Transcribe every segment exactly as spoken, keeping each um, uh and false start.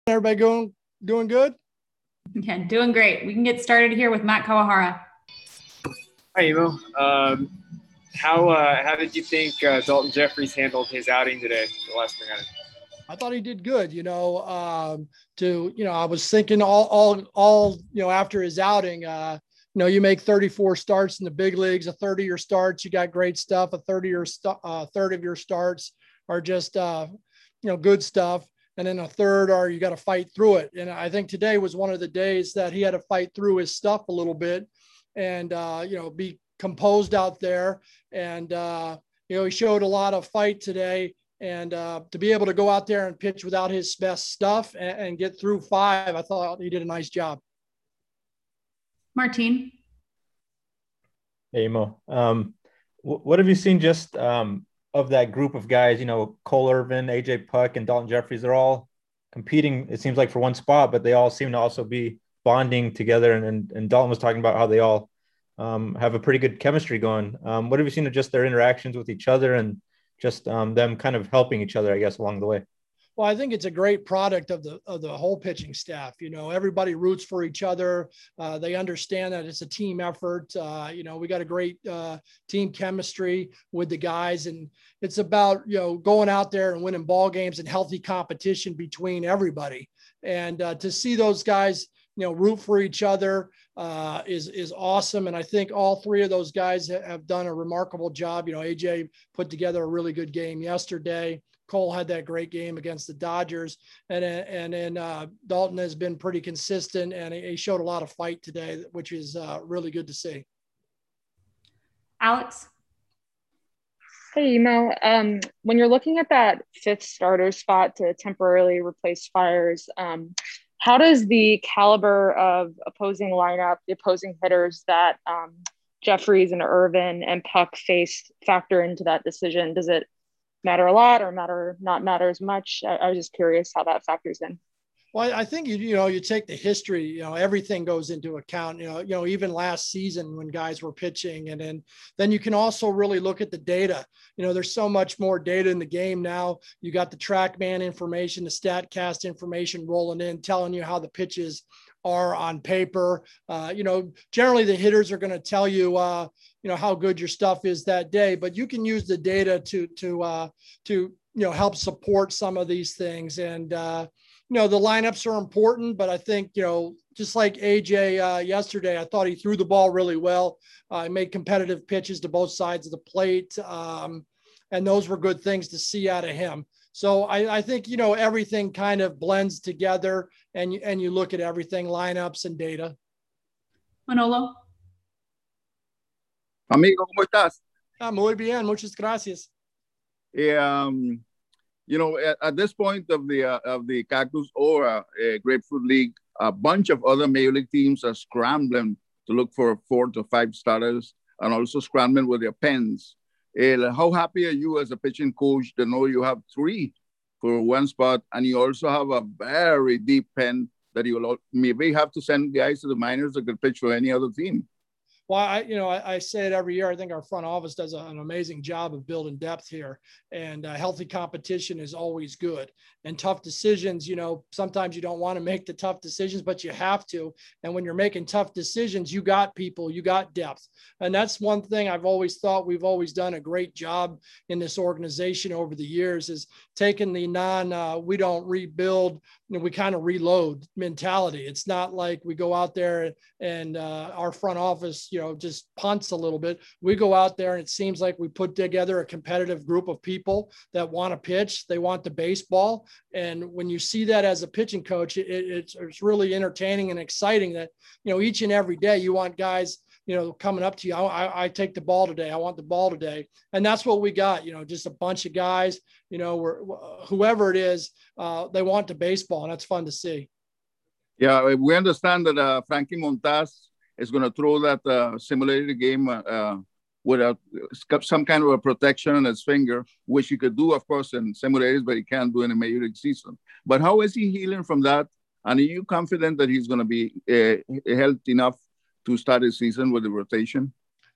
Everybody going doing good? Yeah, doing great. We can get started here with Matt Kawahara. Hi, Emo. Um, how uh, how did you think uh, Dalton Jeffries handled his outing today, the last spring outing? I thought he did good. You know, um, to you know, I was thinking all all all you know after his outing. Uh, you know, you make thirty-four starts in the big leagues. A third of your starts, you got great stuff. A third of your st- uh, third of your starts are just uh, you know good stuff. And then a third are you got to fight through it. And I think today was one of the days that he had to fight through his stuff a little bit, and uh, you know be composed out there. And uh, you know he showed a lot of fight today. And uh, to be able to go out there and pitch without his best stuff and, and get through five, I thought he did a nice job. Martin. Hey, Mo. Um, w- what have you seen just um, of that group of guys? You know, Cole Irvin, A J Puck, and Dalton Jeffries. They're all competing, it seems like, for one spot, but they all seem to also be bonding together. And and, and Dalton was talking about how they all um, have a pretty good chemistry going. Um, what have you seen of just their interactions with each other and just um, them kind of helping each other, I guess, along the way? Well, I think it's a great product of the of the whole pitching staff. You know, everybody roots for each other. Uh, they understand that it's a team effort. Uh, you know, we got a great uh, team chemistry with the guys, and it's about you know going out there and winning ball games and healthy competition between everybody. And uh, to see those guys, you know, root for each other uh, is is awesome. And I think all three of those guys have done a remarkable job. You know, A J put together a really good game yesterday. Cole had that great game against the Dodgers, and and then uh, Dalton has been pretty consistent, and he showed a lot of fight today, which is uh, really good to see. Alex. Hey, Emo. Um, when you're looking at that fifth starter spot to temporarily replace Fiers, um, how does the caliber of opposing lineup, the opposing hitters that um, Jeffries and Irvin and Puck faced factor into that decision? Does it matter a lot or matter not matter as much? I, I was just curious how that factors in. Well, I think, you, you know, you take the history, you know, everything goes into account, you know, you know, even last season when guys were pitching, and then, then you can also really look at the data. You know, there's so much more data in the game now. You got the TrackMan information, the StatCast information rolling in, telling you how the pitches are on paper. Uh, you know, generally the hitters are going to tell you, uh, you know, how good your stuff is that day, but you can use the data to, to, uh, to, you know, help support some of these things. And, uh, you know, the lineups are important, but I think, you know, just like A J uh, yesterday, I thought he threw the ball really well. Uh, he made competitive pitches to both sides of the plate. Um, and those were good things to see out of him. So I, I think, you know, everything kind of blends together, and you, and you look at everything, lineups and data. Manolo. Amigo, ¿cómo estás? Ah, muy bien, muchas gracias. Um, you know, at, at this point of the uh, of the Cactus or uh, uh, Grapefruit League, a bunch of other Major League teams are scrambling to look for four to five starters, and also scrambling with their pens. Uh, how happy are you as a pitching coach to know you have three for one spot, and you also have a very deep pen that you will maybe have to send guys to the minors that could pitch for any other team? Well, I, you know, I, I say it every year. I think our front office does a, an amazing job of building depth here, and uh, healthy competition is always good. And tough decisions, you know, sometimes you don't want to make the tough decisions, but you have to. And when you're making tough decisions, you got people, you got depth. And that's one thing I've always thought we've always done a great job in this organization over the years, is taking the non, uh, we don't rebuild, you know, we kind of reload mentality. It's not like we go out there and uh, our front office, you know, just punts a little bit. We go out there and it seems like we put together a competitive group of people that want to pitch. They want the baseball. And when you see that as a pitching coach, it, it's, it's really entertaining and exciting that, you know, each and every day you want guys, you know, coming up to you. I, I, I take the ball today. I want the ball today. And that's what we got, you know, just a bunch of guys, you know, we're, whoever it is, uh, they want the baseball, and that's fun to see. Yeah, we understand that uh, Frankie Montaz is going to throw that uh, simulated game uh, uh, with a, some kind of a protection on his finger, which he could do, of course, in simulators, but he can't do in a Major League season. But how is he healing from that? And are you confident that he's going to be uh, healthy enough to start his season with the rotation?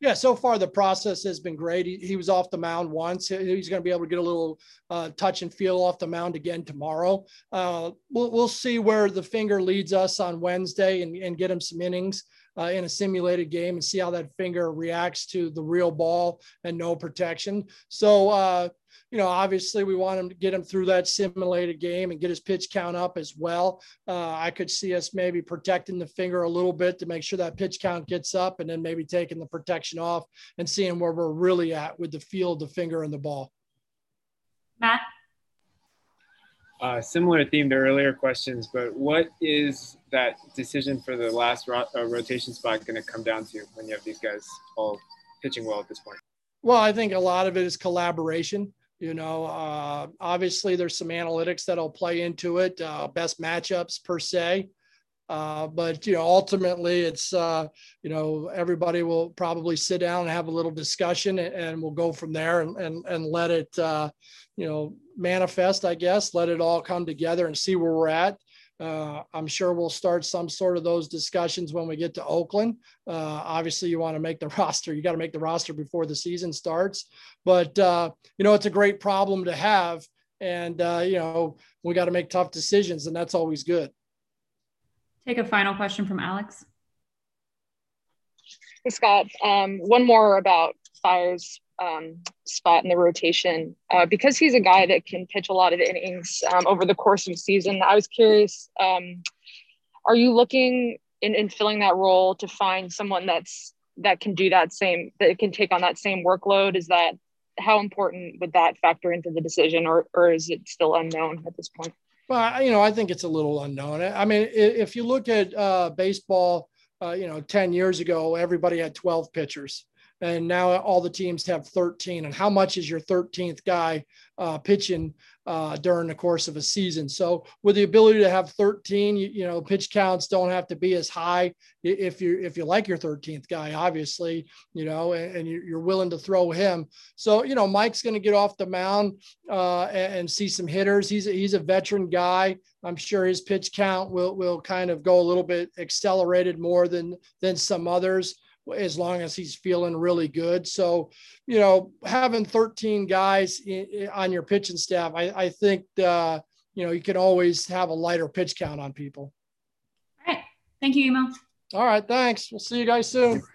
Yeah, so far the process has been great. He, he was off the mound once. He's going to be able to get a little uh, touch and feel off the mound again tomorrow. Uh, we'll, we'll see where the finger leads us on Wednesday and, and get him some innings uh, in a simulated game and see how that finger reacts to the real ball and no protection. So, uh, you know, obviously we want him to get him through that simulated game and get his pitch count up as well. Uh, I could see us maybe protecting the finger a little bit to make sure that pitch count gets up, and then maybe taking the protection off and seeing where we're really at with the feel of the finger and the ball. Matt? Uh, similar theme to earlier questions, but what is that decision for the last ro- uh, rotation spot going to come down to when you have these guys all pitching well at this point? Well, I think a lot of it is collaboration. You know, uh, obviously there's some analytics that'll play into it, uh, best matchups per se. Uh, but, you know, ultimately it's, uh, you know, everybody will probably sit down and have a little discussion, and, and we'll go from there and, and, and let it, uh, you know, manifest, I guess, let it all come together and see where we're at. Uh, I'm sure we'll start some sort of those discussions when we get to Oakland. Uh, obviously, you want to make the roster. You got to make the roster before the season starts. But, uh, you know, it's a great problem to have. And, uh, you know, we got to make tough decisions, and that's always good. Take a final question from Alex. Hey, Scott. Um, one more about Fiers' um, spot in the rotation. Uh, because he's a guy that can pitch a lot of innings um, over the course of the season, I was curious, um, are you looking in, in filling that role to find someone that's that can do that same, that can take on that same workload? Is that, how important would that factor into the decision, or, or is it still unknown at this point? Well, you know, I think it's a little unknown. I mean, if you look at uh, baseball, uh, you know, ten years ago, everybody had twelve pitchers. And now all the teams have thirteen. And how much is your thirteenth guy uh, pitching uh, during the course of a season? So with the ability to have thirteen, you, you know, pitch counts don't have to be as high if you if you like your thirteenth guy, obviously, you know, and, and you're willing to throw him. So, you know, Mike's going to get off the mound uh, and, and see some hitters. He's a, he's a veteran guy. I'm sure his pitch count will will kind of go a little bit accelerated more than than some others, as long as he's feeling really good. So, you know, having thirteen guys in, in, on your pitching staff, I, I think, uh, you know, you can always have a lighter pitch count on people. All right. Thank you, Emo. All right. Thanks. We'll see you guys soon.